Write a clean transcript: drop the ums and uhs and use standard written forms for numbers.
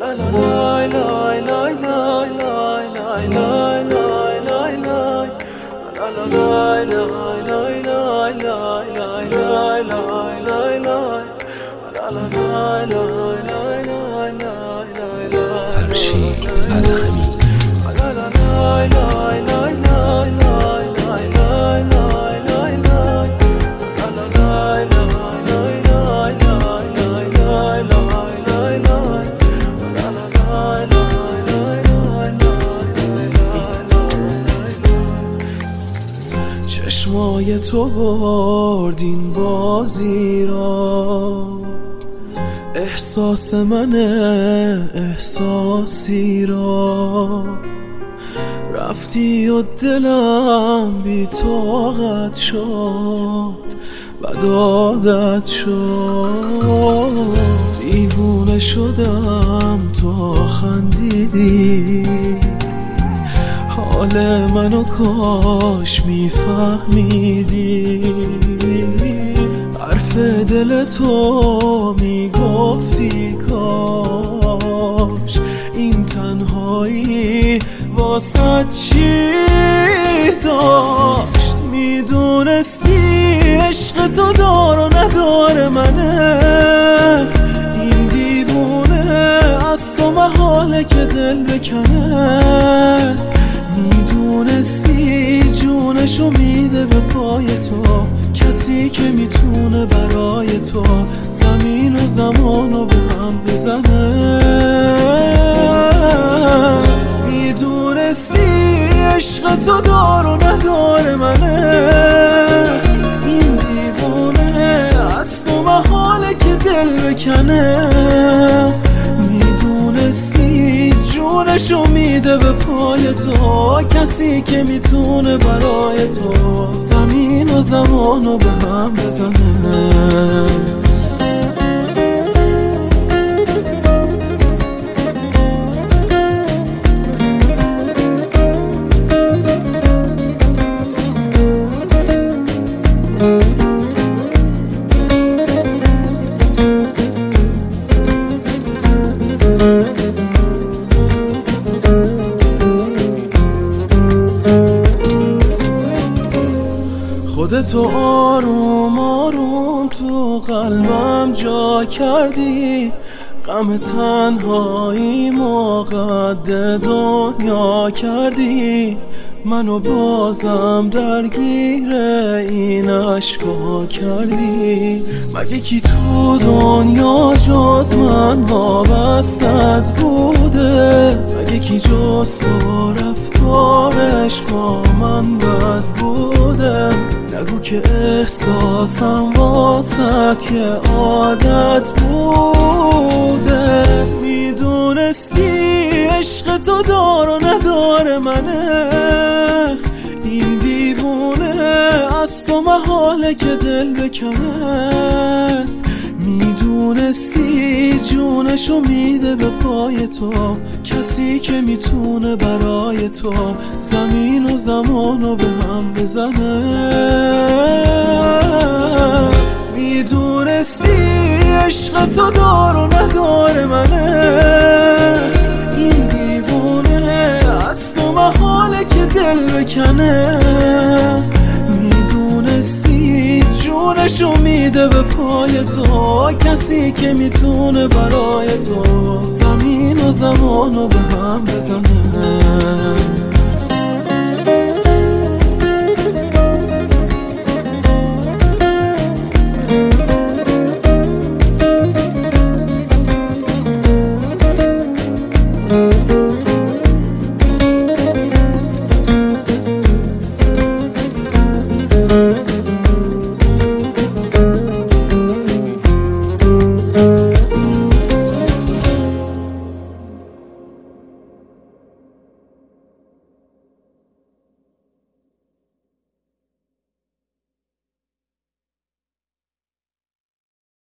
فرشید ادهمی چشمای تو برد این بازی را، احساس من احساسی را، رفتی و دلم بی طاقت شد بعد عادت شد، دیوونه شدم تو خندیدی، حال منو کاش میفهمیدی، حرف دل تو میگفتی کاش این تنهایی واسه چی داشت، میدونستی عشق تو دار و ندار منه، این دیوونه از تو محاله که دل بکنه، میدونستی جونشو میده به پای تو، کسی که میتونه برای تو زمین و زمانو به هم بزنه، میدونستی عشق تو دار و ندار منه، این دیوونه از تو محاله که دل بکنه، میدونستی جونشو میده به پای تو، کسی که میتونه برای تو زمین و زمانو به هم بزنه. خودتو آروم آروم تو قلبم جا کردی، غم تنهایی قد دنیا کردی، منو بازم درگیر این عشقا کردی، مگه کی تو دنیا جز من وابستت بوده، مگه کی جز تو رفتارش با من بد بوده، نگو که احساسم واسط یه عادت بوده، میدونستی عشق تو دار و ندار منه، این دیوونه از تو محاله که دل بکنه، میدونستی جونشو میده به پای تو، کسی که میتونه برای تو زمین و زمانو به هم بزنه، میدونستی عشق تو دار و ندار منه، این دیوونه از تو محاله که دل بکنه، میدونستی جونشو میده به پای تو، کسی که میتونه برای تو زمین و زمانو به هم بزنه.